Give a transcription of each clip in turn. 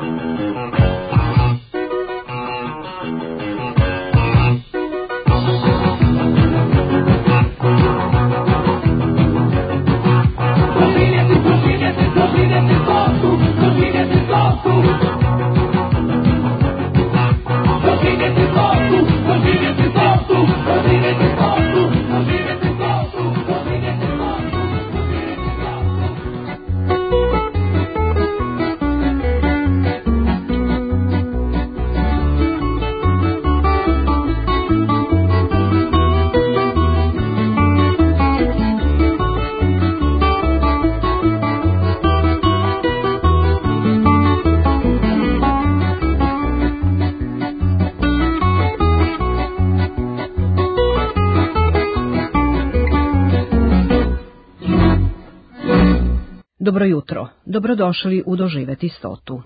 Dobro jutro, dobrodošli u Doživeti stotu.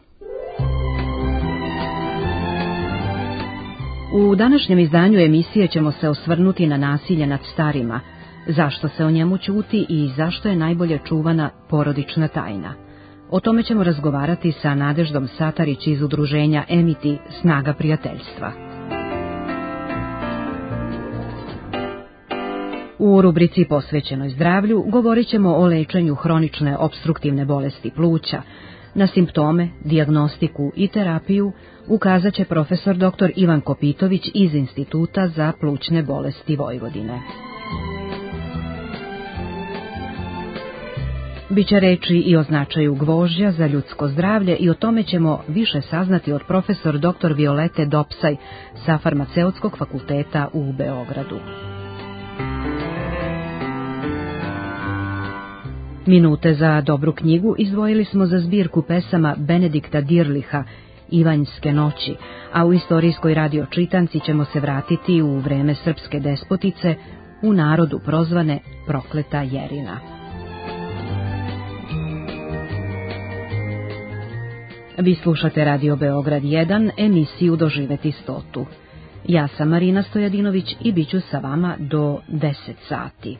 U današnjem izdanju emisije ćemo se osvrnuti na nasilje nad starima, zašto se o njemu ćuti i zašto je najbolje čuvana porodična tajna. O tome ćemo razgovarati sa Nadeždom Satarić iz udruženja Emiti Snaga prijateljstva. U rubrici posvećenoj zdravlju govorit ćemo o lečenju hronične opstruktivne bolesti pluća. Na simptome, dijagnostiku i terapiju ukazat će profesor dr. Ivan Kopitović iz Instituta za plućne bolesti Vojvodine. Biće reči i o značaju gvožđa za ljudsko zdravlje i o tome ćemo više saznati od profesor dr. Violete Dopsaj sa Farmaceutskog fakulteta u Beogradu. Minute za dobru knjigu izdvojili smo za zbirku pesama Benedikta Dirliha, Ivanjske noći, a u istorijskoj radio čitanci ćemo se vratiti u vreme srpske despotice, u narodu prozvane Prokleta Jerina. Vi slušate Radio Beograd 1, emisiju Doživeti stotu. Ja sam Marina Stojadinović i bit ću sa vama do 10 sati.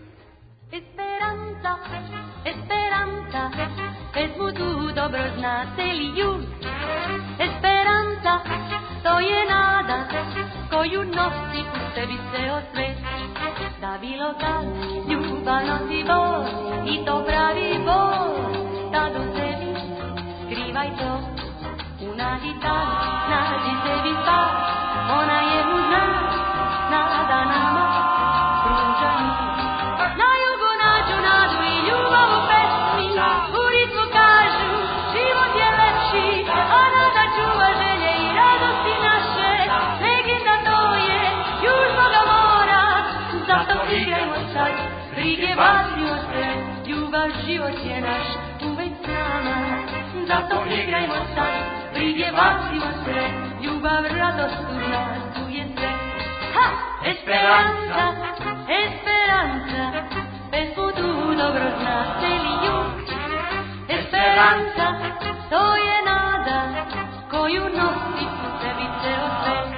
Pesmu dobro znate li ju? Esperanza, to je nada koju nosi u sebi ceo svet. Da bilo kad ljubav nosi bol i to pravi bol, tad u sebi skrivaj to. U nadi tad nađi sebi spas, ona je mu znak, nada nama pruža njih. Na jugu nađu nadu i ljubav u pesmi, u ritmu kažu život je lepši, a nada čuva želje i radosti naše. Legenda to je južnoga mora, zato igrajmo sad, brige bacimo se, ljubav život je naš uvek s nama. Zato igrajmo sad, brige bacimo se, ljubav radost u nas tu je sve. Ha! Esperanza, Esperanza, pesmu tu dobro znate li ju? Esperanza, to je nada koju nosi u sebi ceo svet.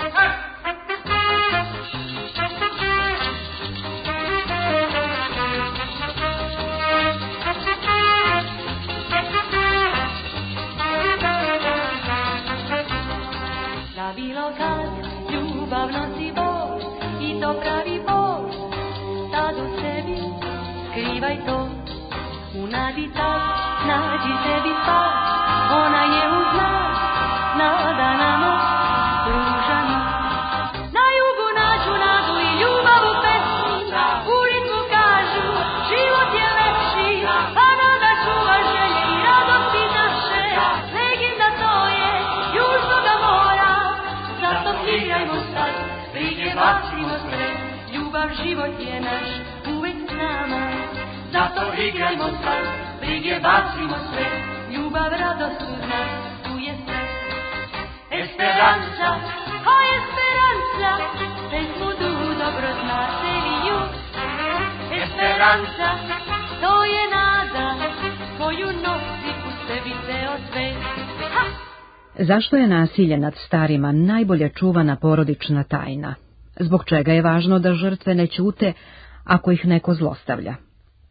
Da bilo kad ljubav nosi bol i to pravi bol, tad u sebi skrivaj to. U nadi tad nađi sebi spas, ona je uz nas, nada nama pruža nas. Na jugu nađu nadu i ljubav u pesmi, u ritmu kažu život je lepši, a nada čuva želje i radosti naše. Legenda to je južnoga mora, zato igrajmo sad, brige bacimo se, ljubav život je naš uvek s nama. Zato igrajmo sad, brige bacimo sve, ljubav radost uz nas tu je sve. Esperanza, o Esperanza, pesmu tu dobro znate li ju? Esperanza, to je nada koju nosi u sebi ceo svet. Ha! Zašto je nasilje nad starima najbolje čuvana porodična tajna? Zbog čega je važno da žrtve ne ćute ako ih neko zlostavlja?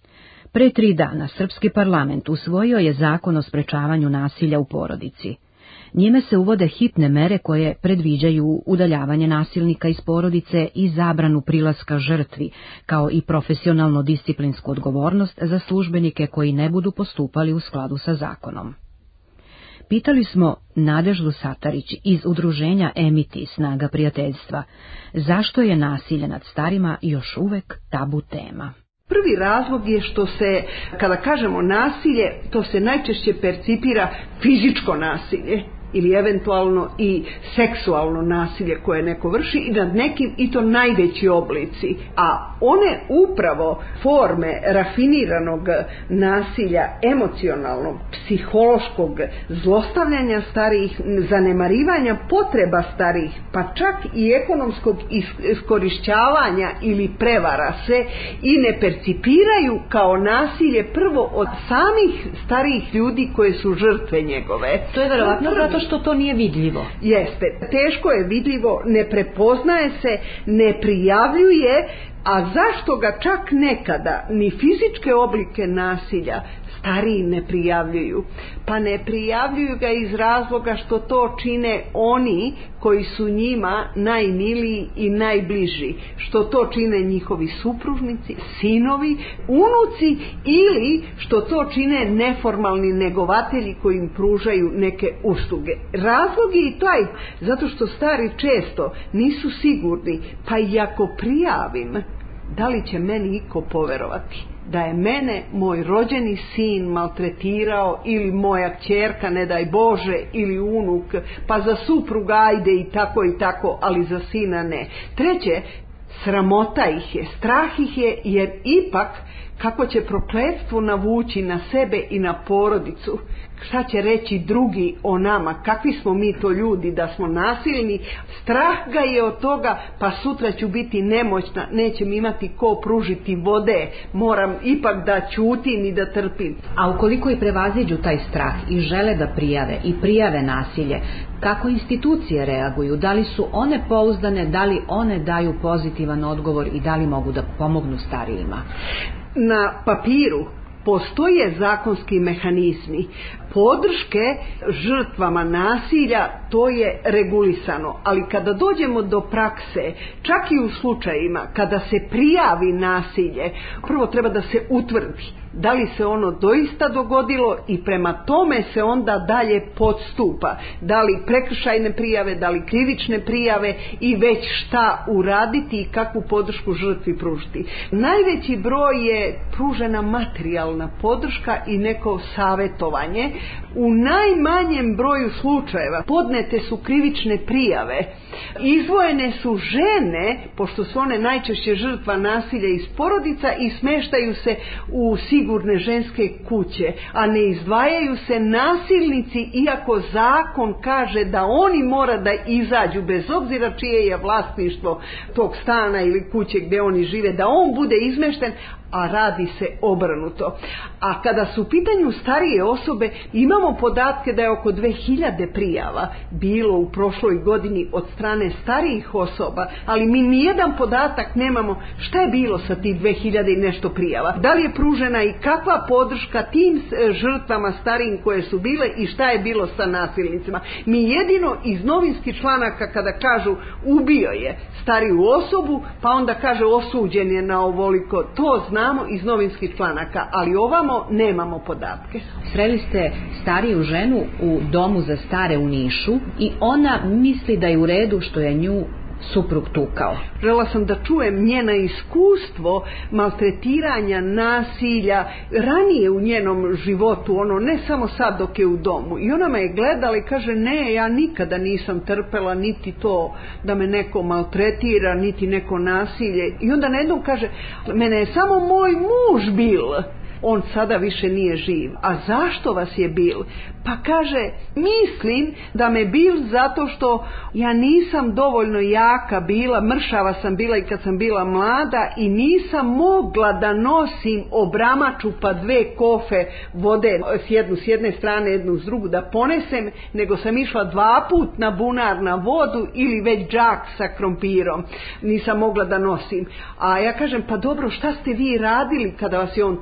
Pre 3 dana srpski parlament usvojio je zakon o sprečavanju nasilja u porodici. Njime se uvode hitne mere koje predviđaju udaljavanje nasilnika iz porodice i zabranu prilaska žrtvi, kao i profesionalno disciplinsku odgovornost za službenike koji ne budu postupali u skladu sa zakonom. Pitali smo Nadeždu Satarić iz udruženja Emiti Snaga prijateljstva, zašto je nasilje nad starima još uvek tabu tema. Prvi razlog je što se, kada kažemo nasilje, to se najčešće percipira fizičko nasilje ili eventualno i seksualno nasilje koje neko vrši i nad nekim, i to najveći oblici. A one upravo forme rafiniranog nasilja, emocionalnog, psihološkog zlostavljanja starijih, zanemarivanja potreba starijih, pa čak i ekonomskog iskorišćavanja ili prevara se i ne percipiraju kao nasilje prvo od samih starijih ljudi koje su žrtve njegove. To je verovatno zato što to nije vidljivo. Jeste, teško je vidljivo, ne prepoznaje se, ne prijavljuje, a zašto ga čak nekada ni fizičke oblike nasilja stariji ne prijavljuju? Pa ne prijavljuju ga iz razloga što to čine oni koji su njima najmiliji i najbliži, što to čine njihovi supružnici, sinovi, unuci, ili što to čine neformalni negovatelji koji im pružaju neke usluge. Razlog je i taj, zato što stari često nisu sigurni, pa i ako prijavim, da li će meni iko poverovati da je mene moj rođeni sin maltretirao, ili moja kćerka, ne daj Bože, ili unuk, pa za supruga ajde i tako, ali za sina ne. Treće, sramota ih je, strah ih je, jer ipak kako će prokletstvo navući na sebe i na porodicu, šta će reći drugi o nama, kakvi smo mi to ljudi da smo nasilni, strah ga je od toga, pa sutra ću biti nemoćna, nećem imati ko pružiti vode, moram ipak da ćutim i da trpim. A ukoliko i prevaziđu taj strah i žele da prijave nasilje, kako institucije reaguju, da li su one pouzdane, da li one daju pozitivan odgovor i da li mogu da pomognu starijima? Na papiru postoje zakonski mehanizmi podrške žrtvama nasilja, to je regulisano, ali kada dođemo do prakse, čak i u slučajima kada se prijavi nasilje, prvo treba da se utvrdi da li se ono doista dogodilo i prema tome se onda dalje podstupa, da li prekršajne prijave, da li krivične prijave i već šta uraditi i kakvu podršku žrtvi pružiti. Najveći broj je pružena materijalna podrška i neko savjetovanje. U najmanjem broju slučajeva podnete su krivične prijave, izdvojene su žene, pošto su one najčešće žrtva nasilja iz porodica, i smeštaju se u sigurne ženske kuće, a ne izdvajaju se nasilnici, iako zakon kaže da oni mora da izađu, bez obzira čije je vlasništvo tog stana ili kuće gdje oni žive, da on bude izmešten, a radi se obrnuto. A kada su u pitanju starije osobe, imamo podatke da je oko 2000 prijava bilo u prošloj godini od strane starijih osoba, ali mi nijedan podatak nemamo šta je bilo sa tih 2000 i nešto prijava. Da li je pružena i kakva podrška tim žrtvama starijim koje su bile i šta je bilo sa nasilnicima. Mi jedino iz novinskih članaka kada kažu ubio je stariju osobu, pa onda kaže osuđen je na ovoliko, to znamo iz novinskih članaka, ali ovamo nemamo podatke. Sreli ste stariju ženu u domu za stare u Nišu i ona misli da je u redu što je nju suprug tukao. Žela sam da čujem njena iskustvo maltretiranja, nasilja ranije u njenom životu, ne samo sad dok je u domu. I ona me je gledala i kaže, ne, ja nikada nisam trpela niti to da me neko maltretira, niti neko nasilje. I onda najednom kaže, mene je samo moj muž bil. On sada više nije živ. A zašto vas je bil? Pa kaže, mislim da me bil zato što ja nisam dovoljno jaka bila, mršava sam bila i kad sam bila mlada i nisam mogla da nosim obramaču pa 2 kofe vode, s jedne strane, jednu s drugu da ponesem, nego sam išla 2 put na bunar na vodu ili već džak sa krompirom. Nisam mogla da nosim. A ja kažem, pa dobro, šta ste vi radili kada vas je on tukao?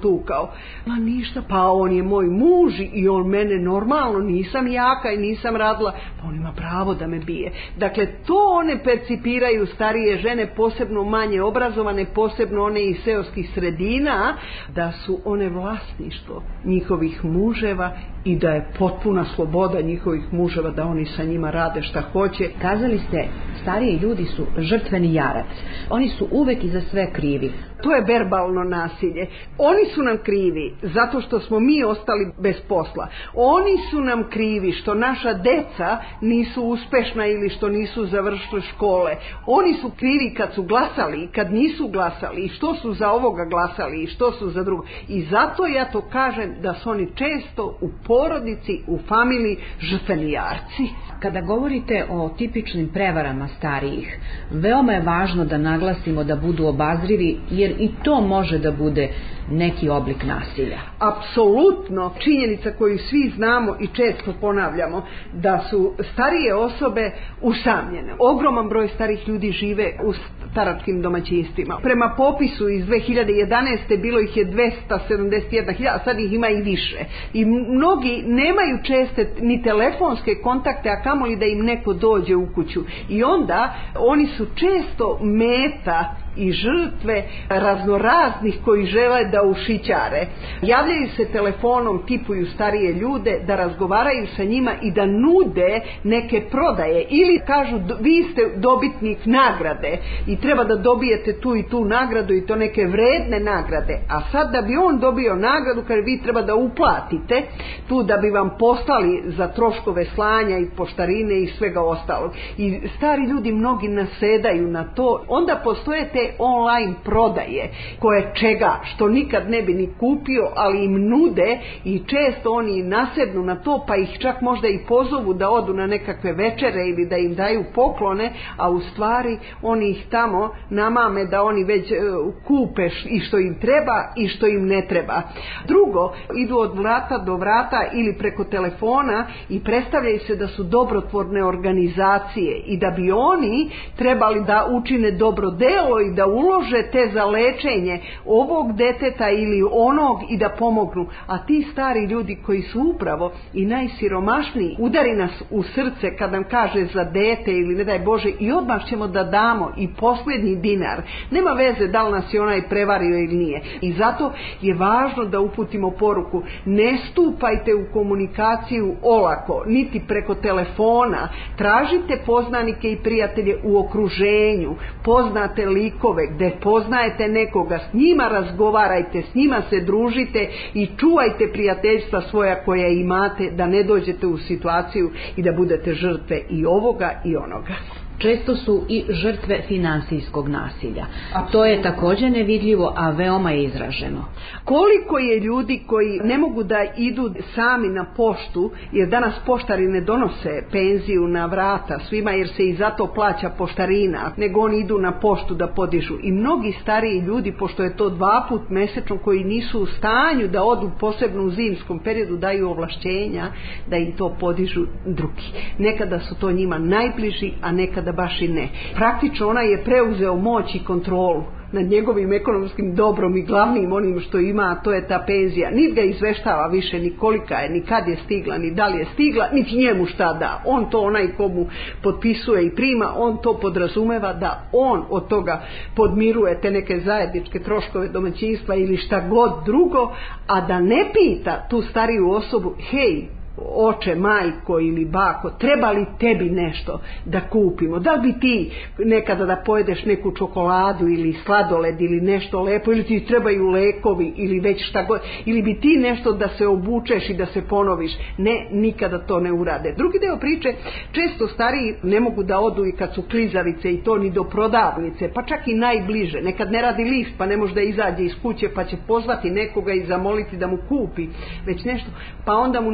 rekao, ma ništa, pa on je moj muž i on mene normalno, nisam jaka i nisam radila, pa on ima pravo da me bije. Dakle, to one percipiraju starije žene, posebno manje obrazovane, posebno one iz seoskih sredina, da su one vlasništvo njihovih muževa i da je potpuna sloboda njihovih muževa da oni sa njima rade šta hoće. Kazali ste, stariji ljudi su žrtveni jarac. Oni su uvek i za sve krivi. To je verbalno nasilje. Oni su nam krivi zato što smo mi ostali bez posla. Oni su nam krivi što naša deca nisu uspešna ili što nisu završili škole. Oni su krivi kad su glasali i kad nisu glasali i što su za ovoga glasali i što su za drugo. I zato ja to kažem da su oni često u porodici, u familiji žrtveni jarci. Kada govorite o tipičnim prevarama starijih, veoma je važno da naglasimo da budu obazrivi, jer i to može da bude neki oblik nasilja. Apsolutno, činjenica koju svi znamo i često ponavljamo, da su starije osobe usamljene. Ogroman broj starih ljudi žive u staračkim domaćinstvima. Prema popisu iz 2011. bilo ih je 271.000, a sad ih ima i više. I mnogi nemaju česte ni telefonske kontakte, a kamoli da im neko dođe u kuću. I onda oni su često meta i žrtve raznoraznih koji žele da ušićare. Javljaju se telefonom, tipuju starije ljude da razgovaraju sa njima i da nude neke prodaje ili kažu vi ste dobitnik nagrade i treba da dobijete tu i tu nagradu i to neke vredne nagrade. A sad da bi on dobio nagradu, kaže vi treba da uplatite tu da bi vam poslali za troškove slanja i poštarine i svega ostalog. I stari ljudi mnogi nasedaju na to. Onda postoje te online prodaje koje čega što nikad ne bi ni kupio, ali im nude i često oni nasednu na to, pa ih čak možda i pozovu da odu na nekakve večere ili da im daju poklone, a u stvari oni ih tamo namame da oni već kupe i što im treba i što im ne treba. Drugo, idu od vrata do vrata ili preko telefona i predstavljaju se da su dobrotvorne organizacije i da bi oni trebali da učine dobro delo i da ulože te za lečenje ovog deteta ili onog i da pomognu. A ti stari ljudi koji su upravo i najsiromašniji, udari nas u srce kad nam kaže za dete ili ne daj Bože i odmah ćemo da damo i posljednji dinar. Nema veze da li nas je onaj prevario ili nije. I zato je važno da uputimo poruku. Ne stupajte u komunikaciju olako, niti preko telefona. Tražite poznanike i prijatelje u okruženju. Poznate likove gde poznajete nekoga, s njima razgovarajte, s njima se družite i čuvajte prijateljstva svoja koja imate, da ne dođete u situaciju i da budete žrtve i ovoga i onoga. Često su i žrtve finansijskog nasilja. To je također nevidljivo, a veoma je izraženo. Koliko je ljudi koji ne mogu da idu sami na poštu, jer danas poštari ne donose penziju na vrata svima, jer se i zato plaća poštarina, nego oni idu na poštu da podižu. I mnogi stariji ljudi, pošto je to 2 puta mesečno, koji nisu u stanju da odu posebno u zimskom periodu, daju ovlašćenja da im to podižu drugi. Nekada su to njima najbliži, a nekada baš i ne. Praktično ona je preuzeo moć i kontrolu nad njegovim ekonomskim dobrom i glavnim onim što ima, a to je ta penzija. Niti ga izveštava više ni kolika je, ni kad je stigla, ni da li je stigla, niti njemu šta da. On to, onaj komu potpisuje i prima, on to podrazumeva da on od toga podmiruje te neke zajedničke troškove domaćinstva ili šta god drugo, a da ne pita tu stariju osobu, hej, oče, majko ili bako, treba li tebi nešto da kupimo? Da li bi ti nekada da pojedeš neku čokoladu ili sladoled ili nešto lepo, ili ti trebaju lekovi ili već šta god, ili bi ti nešto da se obučeš i da se ponoviš? Ne, nikada to ne urade. Drugi deo priče, često stariji ne mogu da odu i kad su klizavice i to ni do prodavnice, pa čak i najbliže. Nekad ne radi lift pa ne može da izađe iz kuće, pa će pozvati nekoga i zamoliti da mu kupi već nešto, pa onda mu ne donese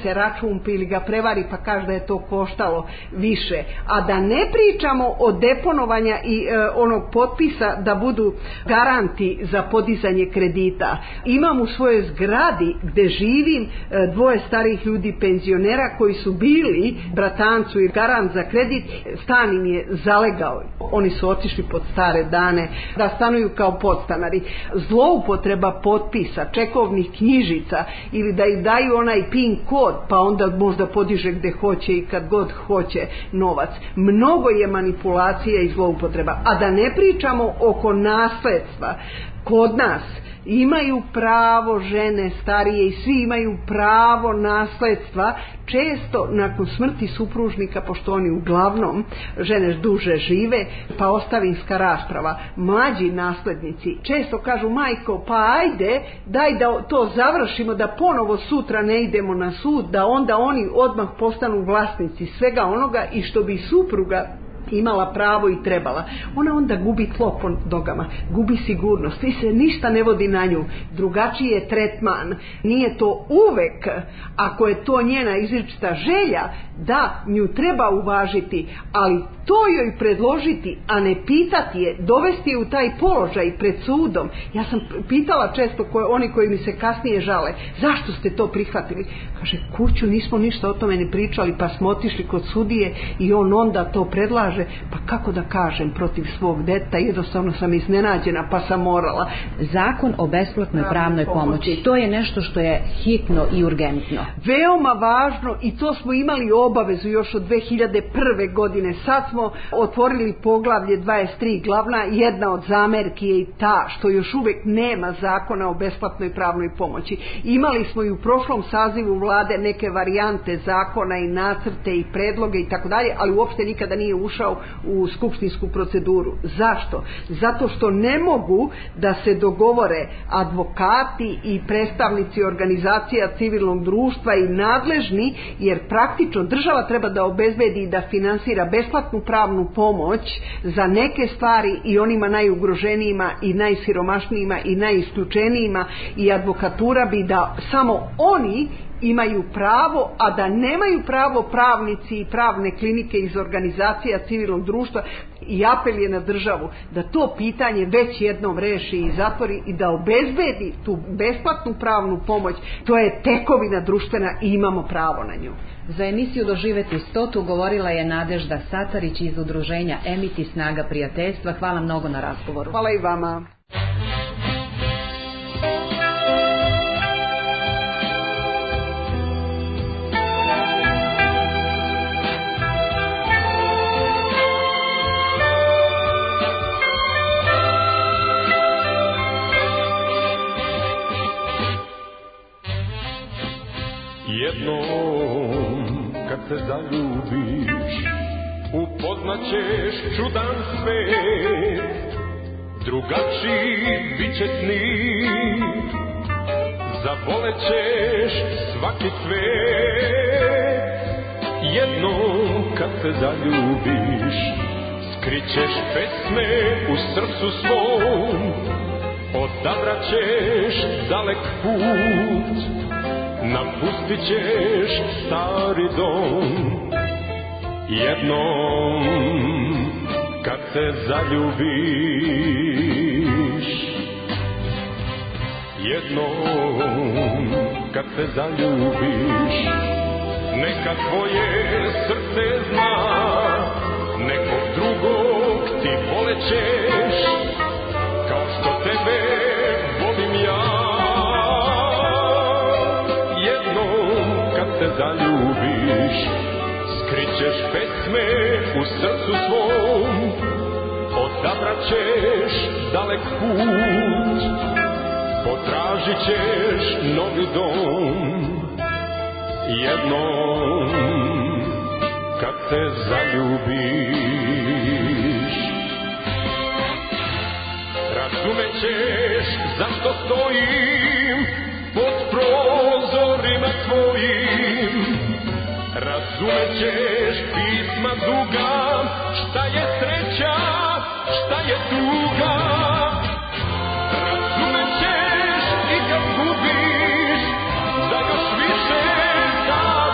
se račun ili ga prevari pa kaže da je to koštalo više. A da ne pričamo o deponovanja i onog potpisa da budu garanti za podizanje kredita. Imam u svojoj zgradi gde živim dvoje starih ljudi penzionera koji su bili bratancu i garant za kredit, stan im je zalegao. Oni su otišli pod stare dane da stanuju kao podstanari. Zloupotreba potpisa, čekovnih knjižica ili da ih daju onaj PIN kod pa onda možda podiže gde hoće i kad god hoće novac. Mnogo je manipulacija i zloupotreba. A da ne pričamo oko nasledstva. Kod nas imaju pravo žene starije i svi imaju pravo nasledstva često nakon smrti supružnika, pošto oni uglavnom žene duže žive, pa ostavinska rasprava. Mlađi naslednici često kažu majko pa ajde daj da to završimo, da ponovo sutra ne idemo na sud, da onda oni odmah postanu vlasnici svega onoga i što bi supruga imala pravo i trebala. Ona onda gubi tlo pod nogama, gubi sigurnost i se ništa ne vodi na nju. Drugačiji je tretman. Nije to uvek, ako je to njena izričita želja, da nju treba uvažiti, ali to joj predložiti, a ne pitati je, dovesti je u taj položaj pred sudom. Ja sam pitala često oni koji mi se kasnije žale, zašto ste to prihvatili? Kaže, kuću nismo ništa o tome ne pričali, pa smo otišli kod sudije i on onda to predlaže. Pa kako da kažem protiv svog deta, jednostavno sam iznenađena pa sam morala. Zakon o besplatnoj pravnoj pomoći, to je nešto što je hitno i urgentno. Veoma važno i to smo imali obavezu još od 2001. godine. Sad smo otvorili poglavlje 23. Glavna jedna od zamerki je i ta što još uvek nema zakona o besplatnoj pravnoj pomoći. Imali smo i u prošlom sazivu vlade neke varijante zakona i nacrte i predloge i tako dalje, ali uopšte nikada nije ušao u skupštinsku proceduru. Zašto? Zato što ne mogu da se dogovore advokati i predstavnici organizacija civilnog društva i nadležni, jer praktično država treba da obezbedi i da finansira besplatnu pravnu pomoć za neke stvari i onima najugroženijima i najsiromašnijima i najisključenijima, i advokatura bi da samo oni imaju pravo, a da nemaju pravo pravnici i pravne klinike iz organizacija civilnog društva. I apel je na državu da to pitanje već jednom reši i zatvori i da obezbedi tu besplatnu pravnu pomoć. To je tekovina društvena i imamo pravo na nju. Za emisiju Doživeti 100 govorila je Nadežda Satarić iz udruženja Emiti Snaga prijateljstva. Hvala mnogo na razgovoru. Hvala i vama. Jednom kad se zaljubiš, upoznaćeš čudan svet, drugačiji bit će snik, zavolećeš svaki cvet. Jednom kad se zaljubiš, skrićeš pesme u srcu svom, odabraćeš dalek put, napustit ćeš stari dom. Jednom kad se zaljubiš, jednom kad se zaljubiš, neka tvoje srce zna, nekog drugog ti volećeš, kao što tebe volim ja. Se zaljubiš, skrićeš pesme u srcu svom, odabraćeš dalek put, potražit ćeš novi dom. Jednom kad se zaljubiš, razumećeš zašto stojim pod prozorima tvojim, razumećeš pisma duga, šta je sreća, šta je tuga. Razumećeš i kad gubiš, da još više da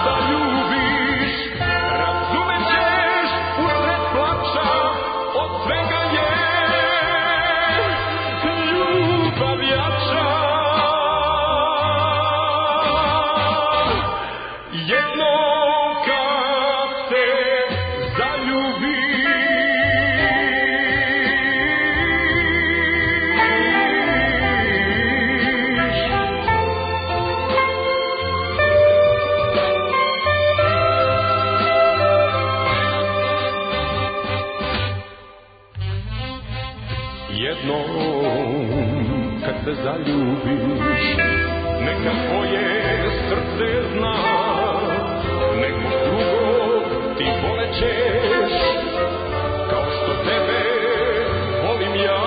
zaljubiš. Neka tvoje srce zna, nekog drugog ti volećeš, kao što tebe volim ja.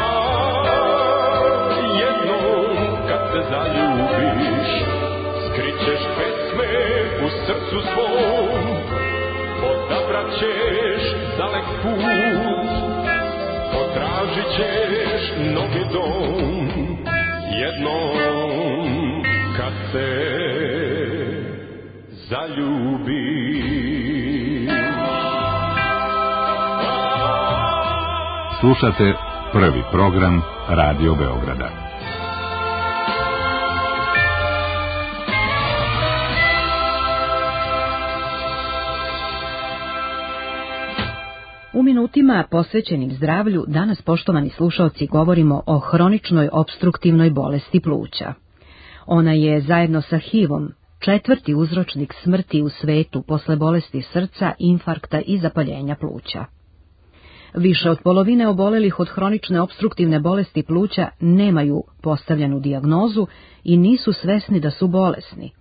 Jednom kad se zaljubiš, skrićeš pesme u srcu svom, odabrat ćeš dalek put, potražit ćeš novi dom. Jednom kad se zaljubiš. Slušate prvi program Radio Beograda. U minutima posvećenim zdravlju danas, poštovani slušaoci, govorimo o hroničnoj opstruktivnoj bolesti pluća. Ona je zajedno sa HIV-om 4. uzročnik smrti u svetu posle bolesti srca, infarkta i zapaljenja pluća. Više od polovine obolelih od hronične opstruktivne bolesti pluća nemaju postavljenu dijagnozu i nisu svesni da su bolesni.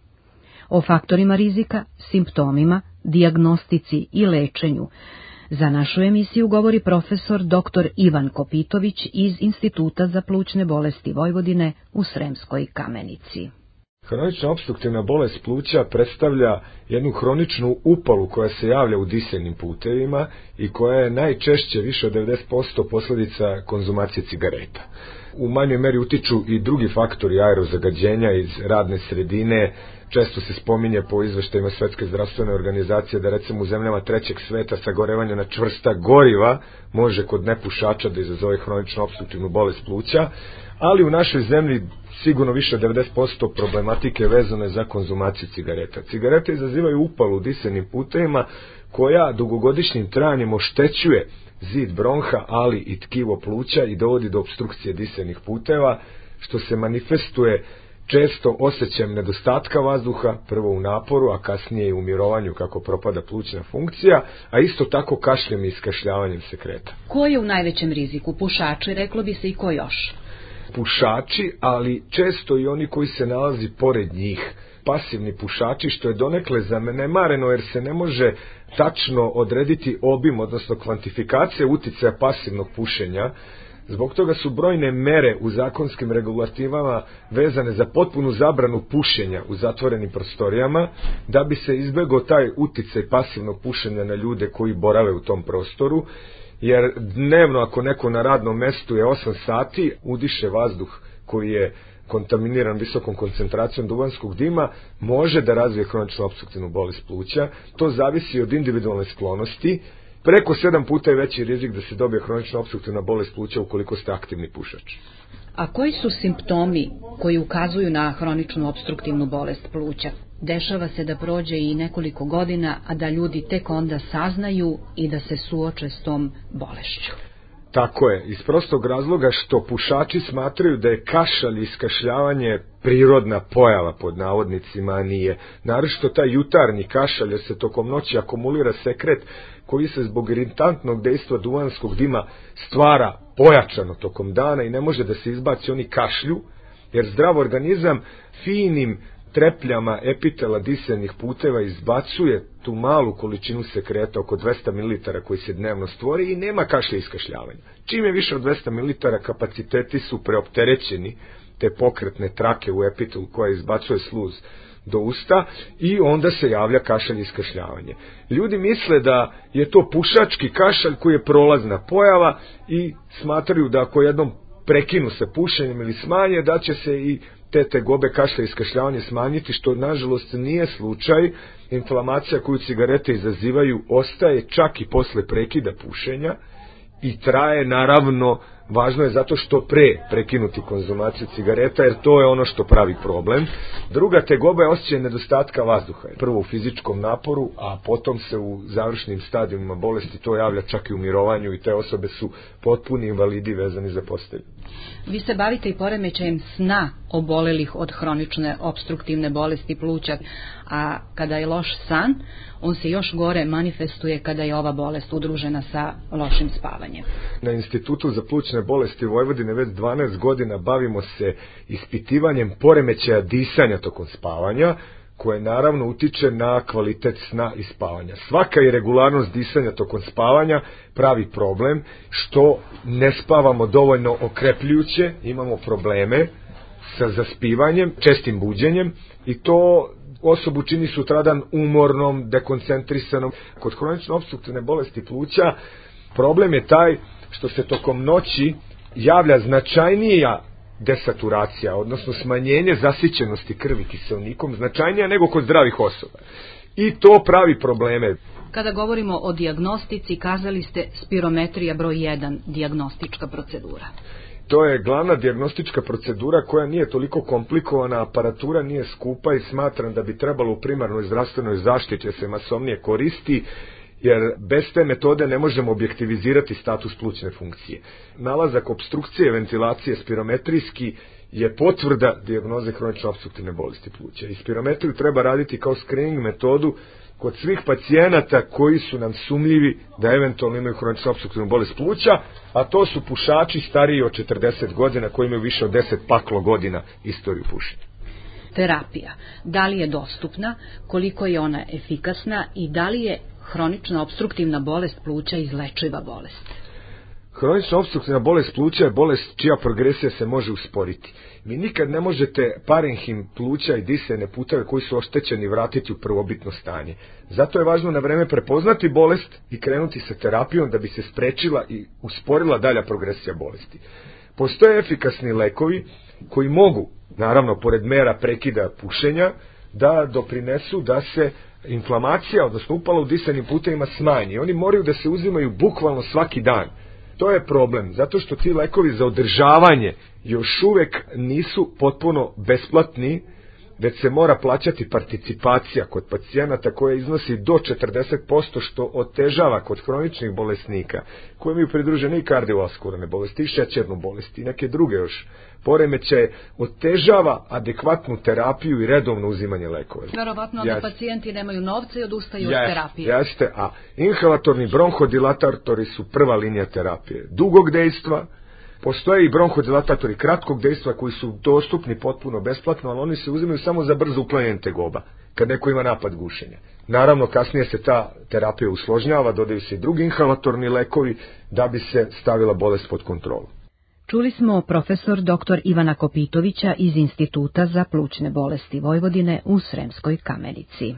O faktorima rizika, simptomima, dijagnostici i lečenju za našu emisiju govori profesor dr. Ivan Kopitović iz Instituta za plućne bolesti Vojvodine u Sremskoj Kamenici. Hronična opstruktivna bolest pluća predstavlja jednu hroničnu upalu koja se javlja u disajnim putevima i koja je najčešće, više od 90%, posljedica konzumacije cigareta. U manjoj meri utiču i drugi faktori aerozagađenja iz radne sredine. Često se spominje po izveštajima Svetske zdravstvene organizacije da recimo u zemljama trećeg sveta sagorevanje na čvrsta goriva može kod nepušača da izazove hroničnu opstruktivnu bolest pluća, ali u našoj zemlji sigurno više od 90% problematike vezane za konzumaciju cigareta. Cigarete izazivaju upalu u disajnim putevima koja dugogodišnjim trajanjem oštećuje zid bronha, ali i tkivo pluća i dovodi do opstrukcije disajnih puteva, što se manifestuje često osjećajem nedostatka vazduha, prvo u naporu, a kasnije i u mirovanju kako propada plućna funkcija, a isto tako kašljem i iskašljavanjem sekreta. Ko je u najvećem riziku? Pušači, reklo bi se, i ko još? Pušači, ali često i oni koji se nalazi pored njih. Pasivni pušači, što je donekle zanemareno jer se ne može tačno odrediti obim, odnosno kvantifikacija uticaja pasivnog pušenja. Zbog toga su brojne mere u zakonskim regulativama vezane za potpunu zabranu pušenja u zatvorenim prostorijama, da bi se izbegao taj uticaj pasivnog pušenja na ljude koji borave u tom prostoru, jer dnevno ako neko na radnom mestu je 8 sati, udiše vazduh koji je kontaminiran visokom koncentracijom duvanskog dima, može da razvije hroničnu opstruktivnu bolest pluća. To zavisi od individualne sklonosti. Preko 7 puta je veći rizik da se dobije hronična opstruktivna bolest pluća ukoliko ste aktivni pušač. A koji su simptomi koji ukazuju na hroničnu opstruktivnu bolest pluća? Dešava se da prođe i nekoliko godina, a da ljudi tek onda saznaju i da se suoče s tom bolešću. Tako je, iz prostog razloga što pušači smatraju da je kašalj i iskašljavanje prirodna pojava, pod navodnicima, a nije. Naročito taj jutarnji kašalj, jer se tokom noći akumulira sekret koji se zbog iritantnog dejstva duvanskog dima stvara pojačano tokom dana i ne može da se izbaci, oni kašlju, jer zdrav organizam finim trepljama epitela disajnih puteva izbacuje tu malu količinu sekreta, oko 200 ml koji se dnevno stvori, i nema kašlja i iskašljavanja. Čim je više od 200 ml, kapaciteti su preopterećeni, te pokretne trake u epitelu koja izbacuje sluz do usta, i onda se javlja kašalj i iskašljavanje. Ljudi misle da je to pušački kašalj koji je prolazna pojava i smatraju da ako jednom prekinu se pušenjem ili smanje, da će se i te tegobe, kašlja i iskašljavanje smanjiti, što nažalost nije slučaj. Inflamacija koju cigarete izazivaju ostaje čak i posle prekida pušenja i traje, naravno, važno je zato što prekinuti konzumaciju cigareta, jer to je ono što pravi problem. Druga tegoba je osjećaj nedostatka vazduha. Prvo u fizičkom naporu, a potom se u završnim stadijima bolesti to javlja čak i u mirovanju, i te osobe su potpuni invalidi vezani za postelju. Vi se bavite i poremećajem sna obolelih od hronične opstruktivne bolesti pluća, a kada je loš san, on se još gore manifestuje kada je ova bolest udružena sa lošim spavanjem. Na Institutu za plućne bolesti Vojvodine već 12 godina bavimo se ispitivanjem poremećaja disanja tokom spavanja, koje naravno utiče na kvalitet sna i spavanja. Svaka irregularnost disanja tokom spavanja pravi problem što ne spavamo dovoljno okrepljujuće, imamo probleme sa zaspivanjem, čestim buđenjem i to osobu čini sutradan umornom, dekoncentrisanom. Kod hronično opstruktivne bolesti pluća problem je taj što se tokom noći javlja značajnija desaturacija, odnosno smanjenje zasićenosti krvi kiseonikom, značajnija nego kod zdravih osoba. I to pravi probleme. Kada govorimo o dijagnostici, kazali ste spirometrija broj 1, dijagnostička procedura. To je glavna dijagnostička procedura koja nije toliko komplikovana, aparatura nije skupa i smatram da bi trebalo u primarnoj zdravstvenoj zaštiti se masovnije koristi, jer bez te metode ne možemo objektivizirati status plućne funkcije. Nalazak opstrukcije ventilacije spirometrijski je potvrda dijagnoze hronično opstruktivne bolesti pluća. I spirometriju treba raditi kao screening metodu kod svih pacijenata koji su nam sumnjivi da eventualno imaju hronično opstruktivnu bolest pluća, a to su pušači stariji od 40 godina koji imaju više od 10 paklo godina istoriju pušenja. Terapija. Da li je dostupna, koliko je ona efikasna i da li je hronična opstruktivna bolest pluća izlečiva bolest? Hronična opstruktivna bolest pluća je bolest čija progresija se može usporiti. Vi nikad ne možete parenhim pluća i disajne puteve koji su oštećeni vratiti u prvobitno stanje. Zato je važno na vreme prepoznati bolest i krenuti sa terapijom da bi se sprečila i usporila dalja progresija bolesti. Postoje efikasni lekovi koji mogu, naravno pored mera prekida pušenja, da doprinesu da se inflamacija, odnosno upala u disajnim putevima smanji. Oni moraju da se uzimaju bukvalno svaki dan. To je problem, zato što ti lekovi za održavanje još uvek nisu potpuno besplatni, već se mora plaćati participacija kod pacijenata koja iznosi do 40%, što otežava kod hroničnih bolesnika koji imaju pridružene i kardiovaskularne bolesti, i šećernu bolest i neke druge još poremećaje, otežava adekvatnu terapiju i redovno uzimanje lekova. Verovatno da pacijenti nemaju novca i odustaju od terapije. Jeste, a inhalatorni bronhodilatatori su prva linija terapije. Dugog dejstva, postoje i bronhodilatatori kratkog dejstva koji su dostupni potpuno besplatno, ali oni se uzimaju samo za brzo uklanjanje tegoba, kad neko ima napad gušenja. Naravno, kasnije se ta terapija usložnjava, dodaju se i drugi inhalatorni lekovi da bi se stavila bolest pod kontrolu. Čuli smo profesor dr. Ivana Kopitovića iz Instituta za plućne bolesti Vojvodine u Sremskoj Kamenici.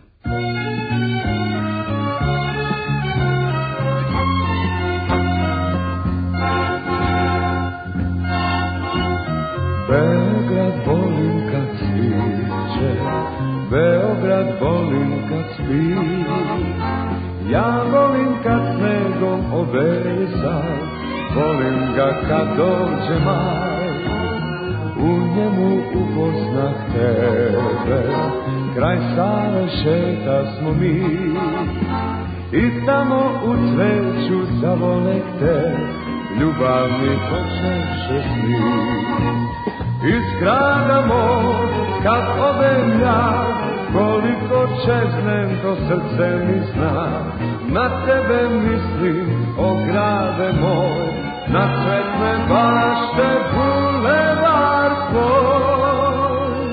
Beograd volim kad sviće, Beograd volim kad spi, ja volim kad snegom obesa, volim ga kad dođe maj, u njemu upoznah tebe, kraj Save šeta smo mi, i tamo u cveću zavolek te, ljubavni počeše sni. Iz grada moj, kad odem ja, koliko čeznem, to srce mi zna. Na tebe mislim, o grade moj, na cvetne bašte, bulevar tvoj.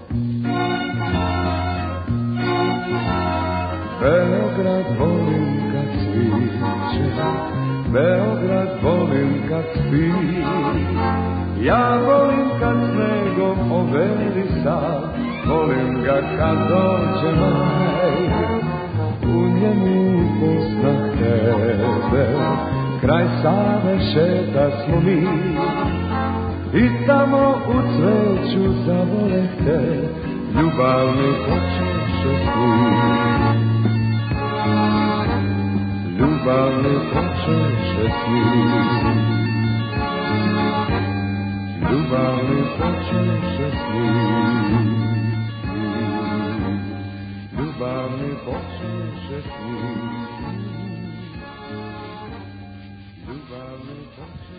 Beograd volim kad sviće, Beograd volim kad spi, ja volim kad snegom overisa, volim ga kad dođe maj, u njemu upoznah tebe, kraj Save šeta smo mi, i tamo u cveću zavoleh te, ljubavni počeše sni. Ljubavni počeše sni, ljubavni počeše sni, ljubavni počeše sni, ljubavni počeše sni.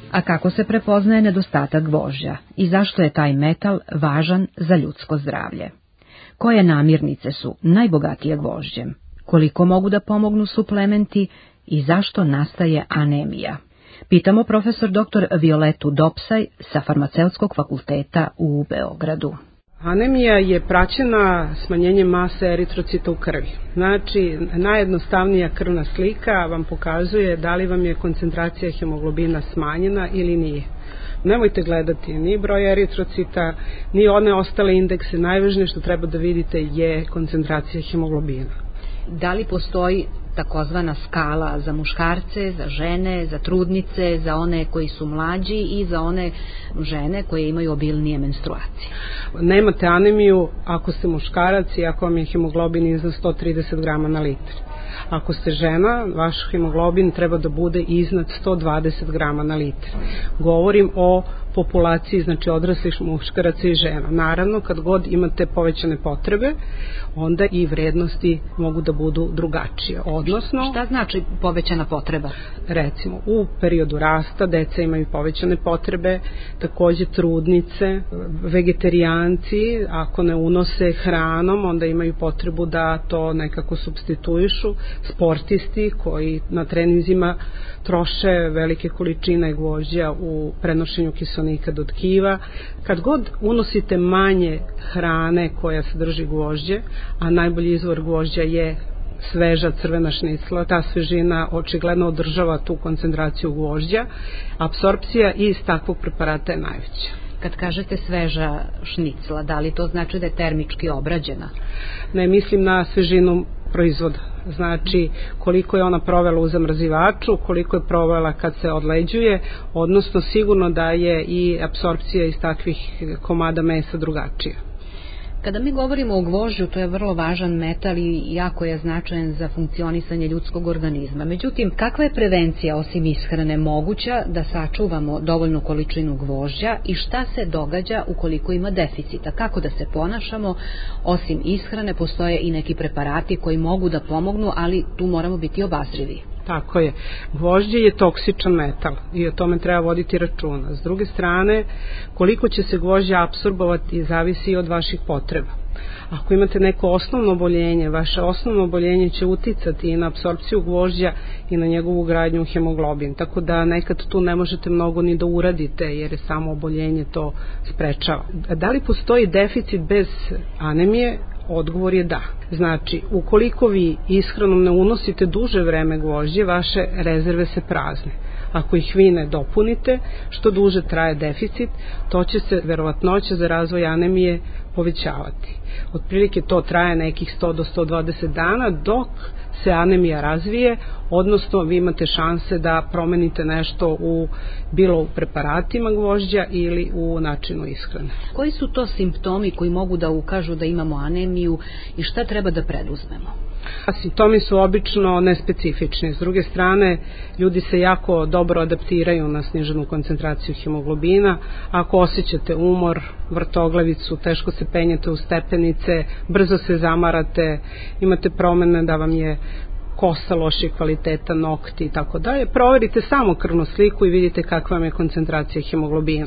A kako se prepoznaje nedostatak gvožđa i zašto je taj metal važan za ljudsko zdravlje? Koje namirnice su najbogatije gvožđem? Koliko mogu da pomognu suplementi i zašto nastaje anemija? Pitamo profesor dr. Violetu Dopsaj sa Farmaceutskog fakulteta u Beogradu. Anemija je praćena smanjenjem mase eritrocita u krvi. Znači, najjednostavnija krvna slika vam pokazuje da li vam je koncentracija hemoglobina smanjena ili nije. Nemojte gledati ni broj eritrocita, ni one ostale indekse. Najvažnije što treba da vidite je koncentracija hemoglobina. Da li postoji takozvana skala za muškarce, za žene, za trudnice, za one koji su mlađi i za one žene koje imaju obilnije menstruacije? Nemate anemiju ako ste muškarac i ako vam je hemoglobin iznad 130 grama na litar. Ako ste žena, vaš hemoglobin treba da bude iznad 120 grama na litar. Govorim o populaciji, znači odraslih muškaraca i žena. Naravno, kad god imate povećane potrebe, onda i vrednosti mogu da budu drugačije. Odnosno, šta znači povećana potreba? Recimo, u periodu rasta deca imaju povećane potrebe, takođe trudnice, vegetarijanci, ako ne unose hranom, onda imaju potrebu da to nekako supstituišu, sportisti koji na treninzima troše velike količine gvožđa u prenošenju kiselnika do tkiva. Kad god unosite manje hrane koja sadrži gvožđe, a najbolji izvor gvožđa je sveža crvena šnicla, ta svežina očigledno održava tu koncentraciju gvožđa, apsorpcija iz takvog preparata je najveća. Kad kažete sveža šnicla, da li to znači da je termički obrađena? Ne, mislim na svežinu proizvoda. Znači koliko je ona provela u zamrzivaču, koliko je provela kad se odleđuje, odnosno sigurno da je i apsorpcija iz takvih komada mesa drugačija. Kada mi govorimo o gvožđu, to je vrlo važan metal i jako je značajan za funkcionisanje ljudskog organizma. Međutim, kakva je prevencija osim ishrane moguća da sačuvamo dovoljnu količinu gvožđa i šta se događa ukoliko ima deficita? Kako da se ponašamo? Osim ishrane postoje i neki preparati koji mogu da pomognu, ali tu moramo biti obazrivi. Tako je. Gvožđe je toksičan metal i o tome treba voditi računa. S druge strane, koliko će se gvožđa apsorbovati zavisi od vaših potreba. Ako imate neko osnovno oboljenje, vaše osnovno oboljenje će uticati i na apsorpciju gvožđa i na njegovu gradnju u hemoglobin. Tako da nekad tu ne možete mnogo ni da uradite jer je samo oboljenje to sprečava. Da li postoji deficit bez anemije? Odgovor je da. Znači, ukoliko vi ishranom ne unosite duže vreme gvožđe, vaše rezerve se prazne. Ako ih vi ne dopunite, što duže traje deficit, to će se verovatnoća za razvoj anemije povećavati. Otprilike to traje nekih 100 do 120 dana dok se anemija razvije, odnosno vi imate šanse da promenite nešto bilo u preparatima gvožđa ili u načinu ishrane. Koji su to simptomi koji mogu da ukažu da imamo anemiju i šta treba da preduzmemo? Simptomi su obično nespecifični. S druge strane, ljudi se jako dobro adaptiraju na sniženu koncentraciju hemoglobina. Ako osjećate umor, vrtoglavicu, teško se penjete u stepenice, brzo se zamarate, imate promene da vam je kosa loših kvaliteta, nokti i tako dalje, proverite samo krvnu sliku i vidite kakva vam je koncentracija hemoglobina.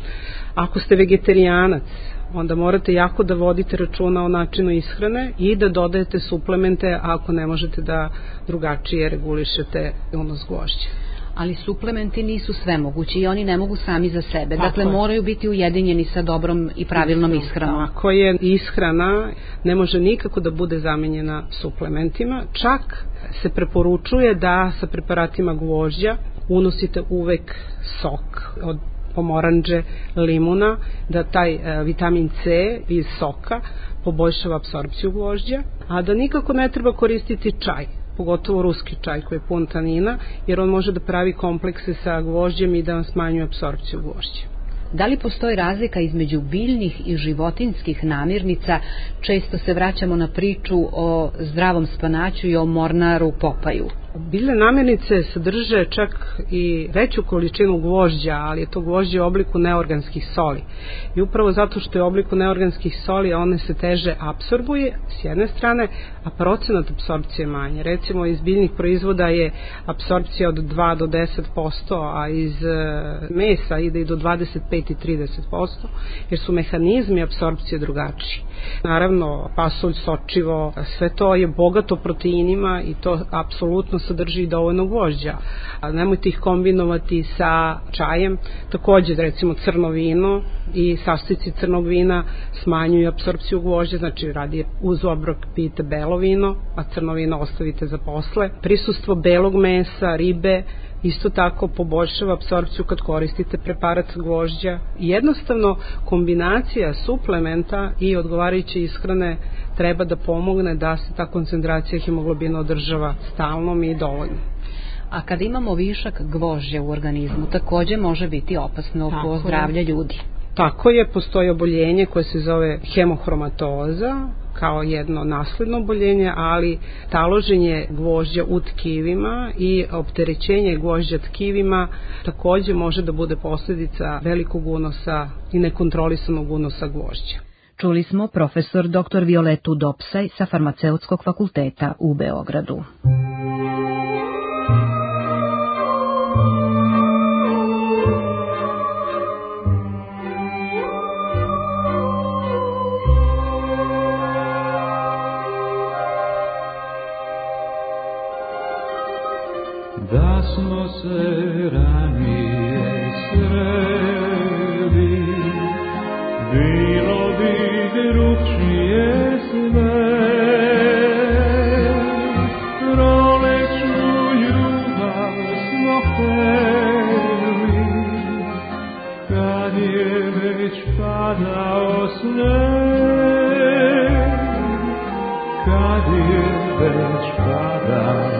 Ako ste vegetarijanac, onda morate jako da vodite računa o načinu ishrane i da dodajete suplemente ako ne možete da drugačije regulišete unos gvožđa. Ali suplementi nisu svemogući i oni ne mogu sami za sebe. Dakle, moraju biti ujedinjeni sa dobrom i pravilnom ishranom. Tako je, ishrana ne može nikako da bude zamenjena suplementima. Čak se preporučuje da sa preparatima gvožđa unosite uvek sok od pomoranđe, limuna, da taj vitamin C iz soka poboljšava apsorpciju gvožđa, a da nikako ne treba koristiti čaj, pogotovo ruski čaj koji je pun tanina, jer on može da pravi komplekse sa gvožđem i da vam smanjuje apsorpciju gvožđa. Da li postoji razlika između biljnih i životinjskih namirnica? Često se vraćamo na priču o zdravom spanaću i o mornaru Popaju. Biljne namirnice sadrže čak i veću količinu gvožđa, ali je to gvožđe u obliku neorganskih soli. I upravo zato što je u obliku neorganskih soli, one se teže apsorbuje s jedne strane, a procenat apsorpcije manje. Recimo iz biljnih proizvoda je apsorpcija od 2 do 10%, a iz mesa ide i do 25 i 30%, jer su mehanizmi apsorpcije drugačiji. Naravno, pasulj, sočivo, sve to je bogato proteinima i to apsolutno sadrži dovoljno gvožđa. Nemojte ih kombinovati sa čajem. Takođe, recimo crno vino i sastojci crnog vina smanjuju apsorpciju gvožđa, znači radi uz obrok pijete belo vino, a crno vino ostavite za posle. Prisustvo belog mesa, ribe, isto tako poboljšava apsorpciju kad koristite preparat gvožđa. Jednostavno, kombinacija suplementa i odgovarajuće ishrane treba da pomogne da se ta koncentracija hemoglobina održava stalnom i dovoljno. A kad imamo višak gvožđa u organizmu, takođe može biti opasno po zdravlje ljudi. Tako je, postoji oboljenje koje se zove hemohromatoza, kao jedno nasledno oboljenje, ali taloženje gvožđa u tkivima i opterećenje gvožđa tkivima takođe može da bude posljedica velikog unosa i nekontrolisanog unosa gvožđa. Čuli smo profesor dr. Violetu Dopsaj sa Farmaceutskog fakulteta u Beogradu. Da smo se ranije sreli, bilo bi drugčije sve. Prolećnu ljubav smo hteli, kad je već padao sneg, kad je već padao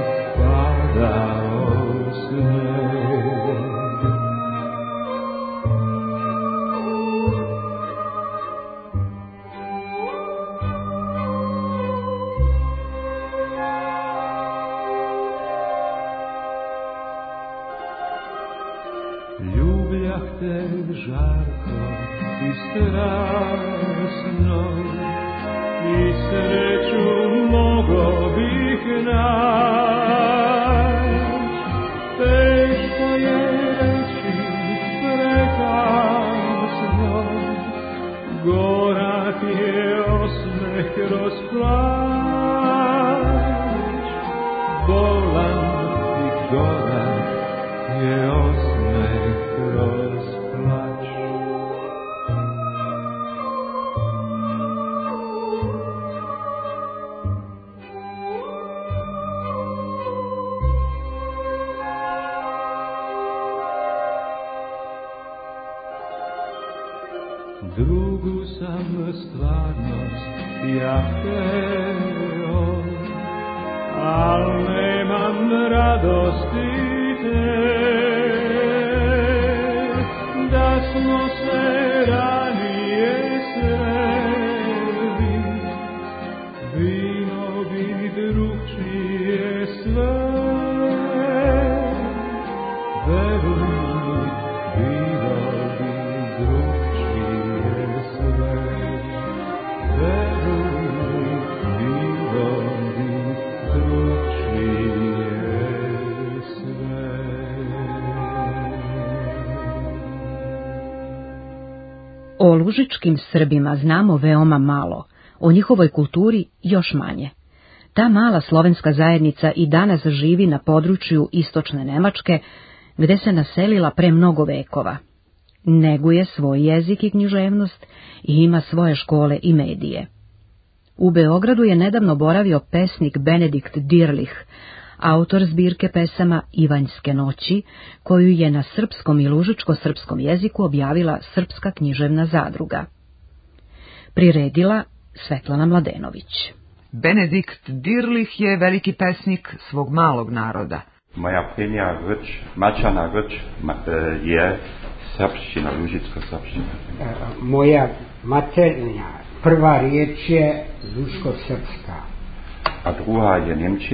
ljubljah te žarko i strasno i sreću mogo bih naći. Teško je reći prekasno, gorak je osmeh kroz plać, bolan i gorak je osmeh kroz plać. Drugu sam stvarnost ja hteo, al nemam radosti te, da smo se ranije sreli, bilo bi drugčije sve. Veruj, bilo bi drugčije sve. Veruj, bilo bi drugčije sve. O lužičkim Srbima znamo veoma malo, o njihovoj kulturi još manje. Ta mala slovenska zajednica i danas živi na području istočne Nemačke, gde se naselila pre mnogo vekova. Neguje svoj jezik i književnost i ima svoje škole i medije. U Beogradu je nedavno boravio pesnik Benedikt Dirlich, autor zbirke pesama Ivanjske noći, koju je na srpskom i lužičko-srpskom jeziku objavila Srpska književna zadruga. Priredila Svetlana Mladenović. Benedikt Dirlich je veliki pesnik svog malog naroda. Moja premja reč, mačana reč je srpština, lužičko-srpština. Moja maternja prva riječ je lužičko-srpska. A druga je njemčina.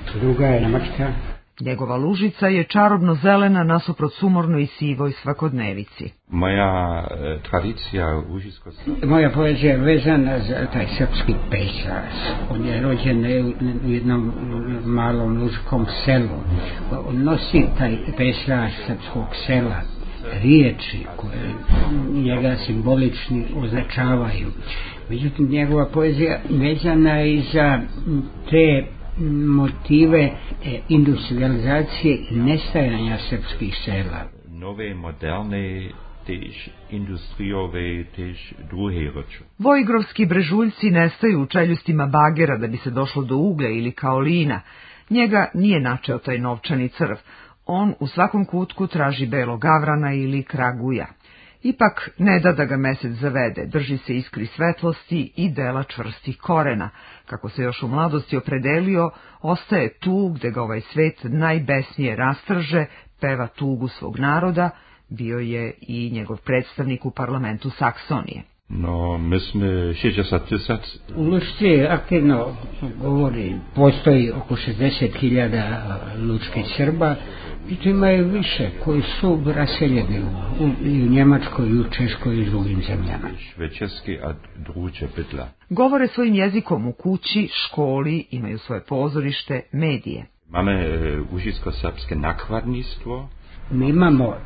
druga je Nemačka. Njegova Lužica je čarobno zelena nasuprot sumornoj i sivoj svakodnevici. Moja tradicija lužičko-srpska. Moja poezija je vezana za taj srpski pejzaž. On je rođen u jednom malom lužičkom selu. On nosi taj pejzaž srpskog sela, riječi koje njega simbolični označavaju. Međutim, njegova poezija vezana je i za te motive industrializacije i nestajanja srpskih sela. Nove, moderne, tež industrijove, tež druge reči. Vojgrovski brežuljci nestaju u čeljustima bagera da bi se došlo do uglja ili kaolina. Njega nije načeo taj novčani crv. On u svakom kutku traži belog gavrana ili kraguja. Ipak ne da ga mesec zavede, drži se iskri svetlosti i dela čvrstih korena. Kako se još u mladosti opredelio, ostaje tu gde ga ovaj svet najbesnije rastrže, peva tugu svog naroda, bio je i njegov predstavnik u parlamentu Saksonije. No, my smo 60 000. U Lušci aktivno govori, postoji oko 60.000 lučkih Srba, i tu imaju više koji su raseljeni i u Njemačkoj, i u Češkoj, i u drugim zemljama. Švečerski, a druče bydla. Govore svojim jezikom u kući, školi, imaju svoje pozorište, medije. Máme lužičko-srpske nakladništvo. Mi imamo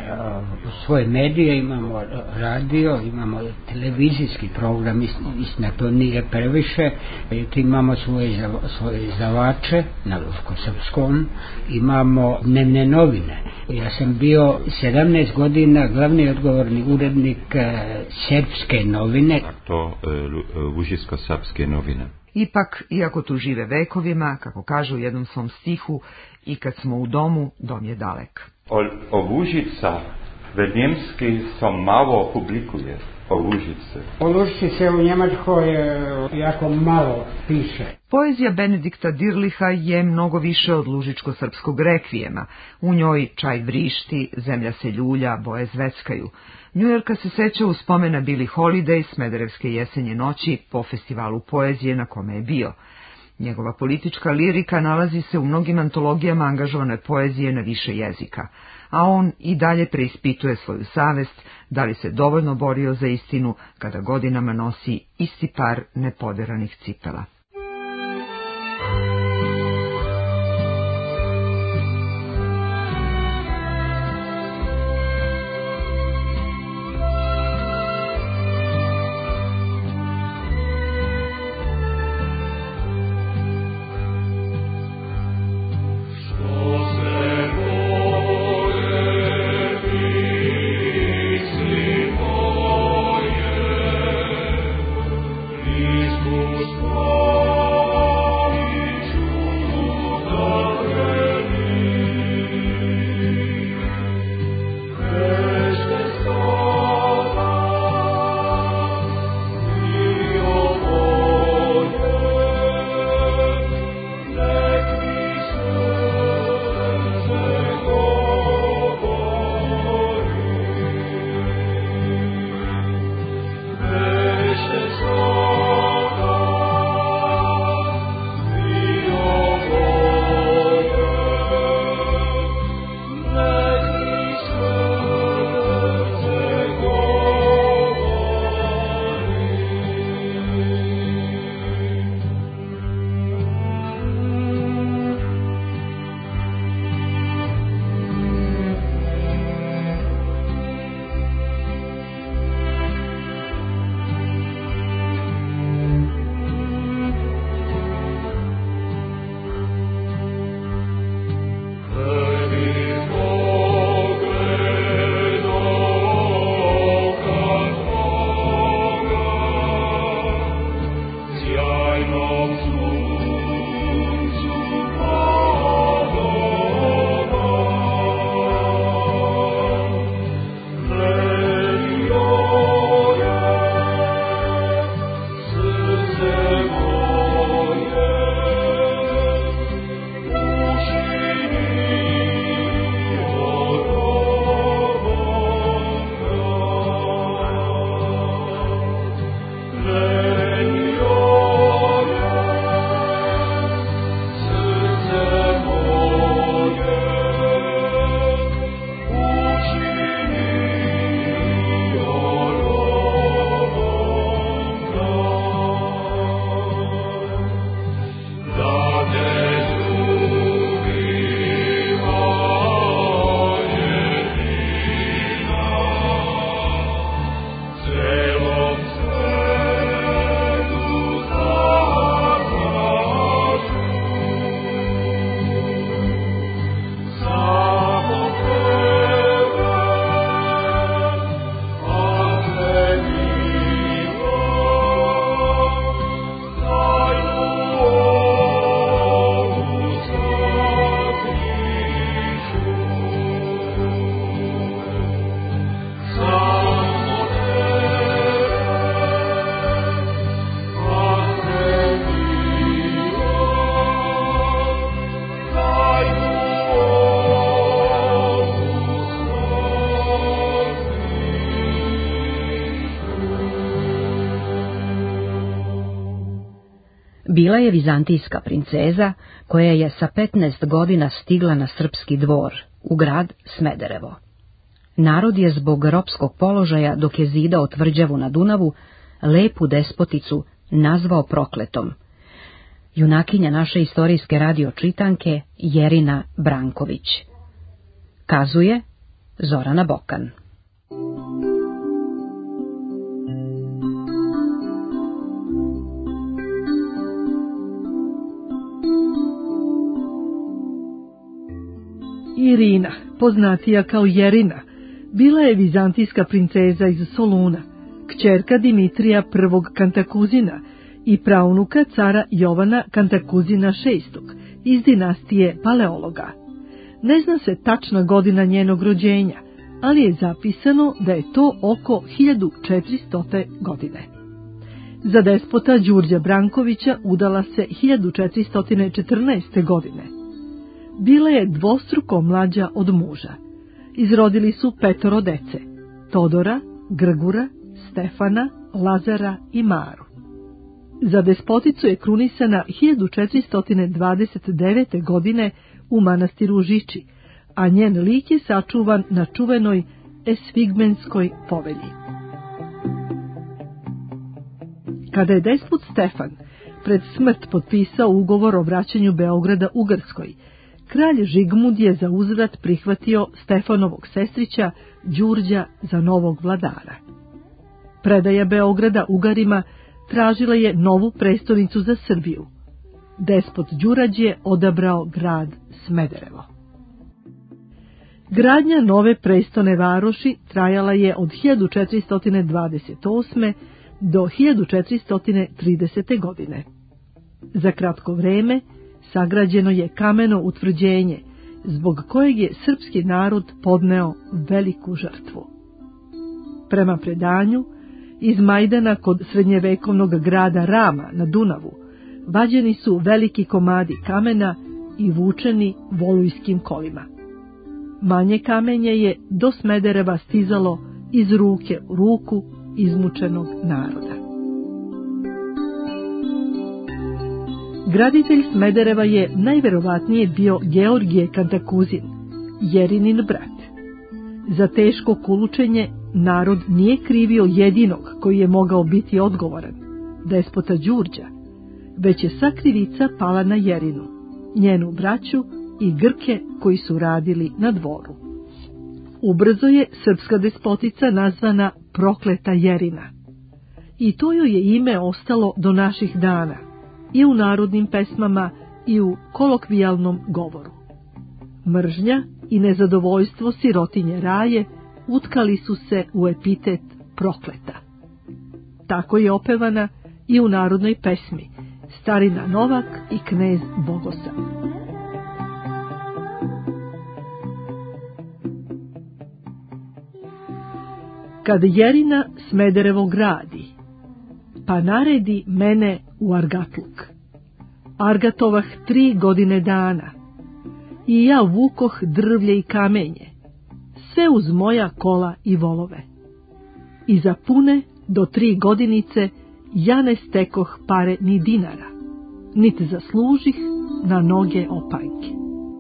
svoje medije, imamo radio, imamo televizijski program, istina to nije previše, imamo svoje izdavače na lužičko-srpskom, imamo dnevne novine. Ja sam bio 17 godina glavni odgovorni urednik Srpske novine. To lužičko-srpske novine. Ipak, iako tu žive vekovima, kako kaže u jednom svom stihu, i kad smo u domu, dom je dalek. O Lužica v Njemski se malo publikuje, o Lužice. O Lužici se u Njemačkoj jako malo piše. Poezija Benedikta Dirliha je mnogo više od lužičko-srpskog rekvijema. U njoj čaj vrišti, zemlja se ljulja, boje zveckaju. Njujorka se seća u spomena Billie Holiday, Smederevske jesenje noći, po festivalu poezije na kome je bio. Njegova politička lirika nalazi se u mnogim antologijama angažovane poezije na više jezika, a on i dalje preispituje svoju savest, da li se dovoljno borio za istinu kada godinama nosi isti par nepoderanih cipela. Christus Bila je vizantijska princeza koja je sa 15 godina stigla na srpski dvor, u grad Smederevo. Narod je zbog ropskog položaja, dok je zidao tvrđavu na Dunavu, lepu despoticu nazvao prokletom. Junakinja naše istorijske radio čitanke Jerina Branković. Kazuje Zorana Bokan. Irina, poznatija kao Jerina, bila je vizantijska princeza iz Soluna, kćerka Dimitrija I. Kantakuzina i praunuka cara Jovana Kantakuzina VI. Iz dinastije Paleologa. Ne zna se tačna godina njenog rođenja, ali je zapisano da je to oko 1400. godine. Za despota Đurđa Brankovića udala se 1414. godine. Bila je dvostruko mlađa od muža. Izrodili su 5 dece: Todora, Grgura, Stefana, Lazara i Maru. Za despoticu je krunisana 1429. godine u manastiru Žiči, a njen lik je sačuvan na čuvenoj Esfigmenskoj povelji. Kada je despot Stefan pred smrt potpisao ugovor o vraćanju Beograda Ugarskoj, kralj Žigmund je za uzvrat prihvatio Stefanovog sestrića Đurđa za novog vladara. Predaja Beograda Ugarima tražila je novu prestonicu za Srbiju. Despot Đurađ je odabrao grad Smederevo. Gradnja nove prestone varoši trajala je od 1428. do 1430. godine. Za kratko vreme sagrađeno je kameno utvrđenje, zbog kojeg je srpski narod podneo veliku žrtvu. Prema predanju, iz Majdana kod srednjevekovnog grada Rama na Dunavu vađeni su veliki komadi kamena i vučeni volujskim kolima. Manje kamenje je do Smedereva stizalo iz ruke u ruku izmučenog naroda. Graditelj Smedereva je najverovatnije bio Georgije Kantakuzin, Jerinin brat. Za teško kulučenje narod nije krivio jedinog koji je mogao biti odgovoran, despota Đurđa, već je sva krivica pala na Jerinu, njenu braću i Grke koji su radili na dvoru. Ubrzo je srpska despotica nazvana prokleta Jerina. I to joj je ime ostalo do naših dana, i u narodnim pesmama i u kolokvijalnom govoru. Mržnja i nezadovoljstvo sirotinje Raje utkali su se u epitet prokleta. Tako je opevana i u narodnoj pesmi Starina Novak i knez Bogosav. Kad Jerina Smederevo gradi, pa naredi mene u Argatluk. Argatovah 3 godine dana, i ja vukoh drvlje i kamenje, sve uz moja kola i volove. I za pune do 3 godinice ja ne stekoh pare ni dinara, niti zaslužih na noge opanjke.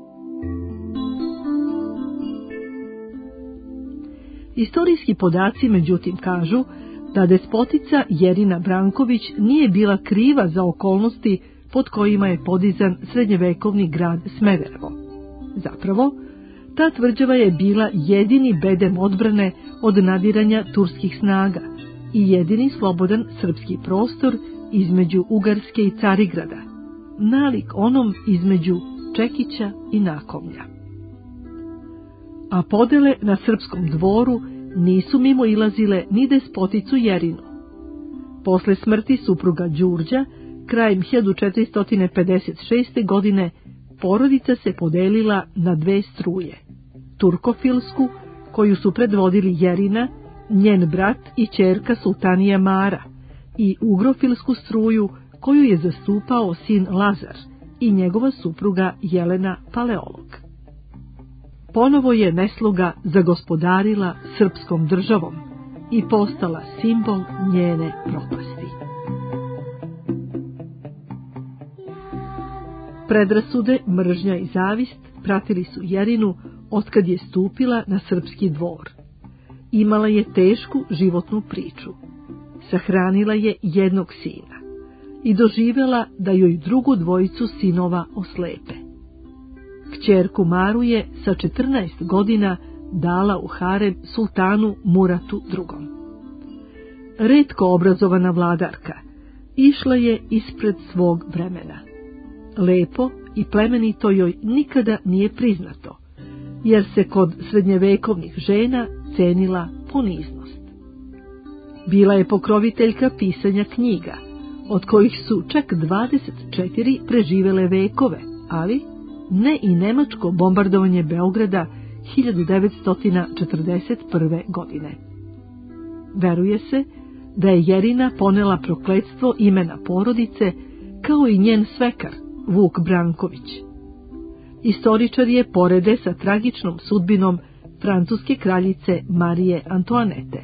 Istorijski podaci međutim kažu da despotica Jerina Branković nije bila kriva za okolnosti pod kojima je podizan srednjevekovni grad Smederevo. Zapravo, ta tvrđava je bila jedini bedem odbrane od nadiranja turskih snaga i jedini slobodan srpski prostor između Ugarske i Carigrada, nalik onom između Čekića i Nakovnja. A podele na srpskom dvoru nisu mimo ilazile ni despoticu Jerinu. Posle smrti supruga Đurđa, krajem 1456. godine, porodica se podelila na 2 struje. Turkofilsku, koju su predvodili Jerina, njen brat i ćerka sultanija Mara, i ugrofilsku struju koju je zastupao sin Lazar i njegova supruga Jelena Paleolog. Ponovo je nesluga zagospodarila srpskom državom i postala simbol njene propasti. Predrasude, mržnja i zavist pratili su Jerinu otkad je stupila na srpski dvor. Imala je tešku životnu priču. Sahranila je jednog sina i doživjela da joj drugu dvojicu sinova oslepe. Kćerku Maru je sa 14 godina dala u harem sultanu Muratu II. Retko obrazovana vladarka, išla je ispred svog vremena. Lepo i plemenito joj nikada nije priznato, jer se kod srednjevekovnih žena cenila poniznost. Bila je pokroviteljka pisanja knjiga, od kojih su čak 24 preživele vekove, ali ne i nemačko bombardovanje Beograda 1941. godine. Veruje se da je Jerina ponela prokletstvo imena porodice, kao i njen svekar, Vuk Branković. Istoričar je porede sa tragičnom sudbinom francuske kraljice Marije Antoanete.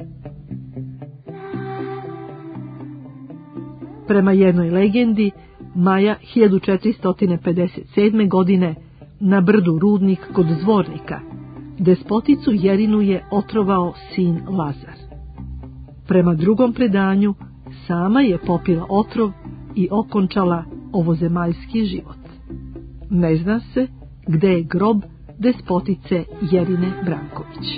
Prema jednoj legendi, maja 1457. godine na brdu Rudnik kod Zvornika, despoticu Jerinu je otrovao sin Lazar. Prema drugom predanju, sama je popila otrov i okončala ovozemaljski život. Ne zna se gde je grob despotice Jerine Branković.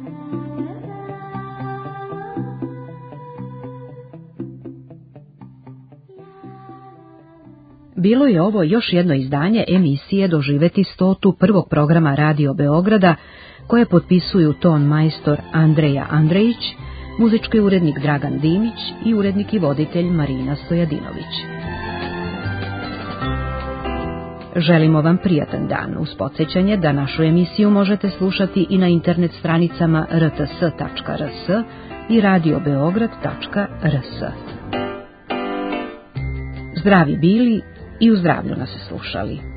Bilo je ovo još jedno izdanje emisije Doživeti 100. prvog programa Radio Beograda, koje potpisuju ton majstor Andreja Andrejić, muzički urednik Dragan Dimić i urednik i voditelj Marina Stojadinović. Želimo vam prijatan dan, uz podsjećanje da našu emisiju možete slušati i na internet stranicama rts.rs i radiobeograd.rs. Zdravi bili i u zdravlju nas slušali.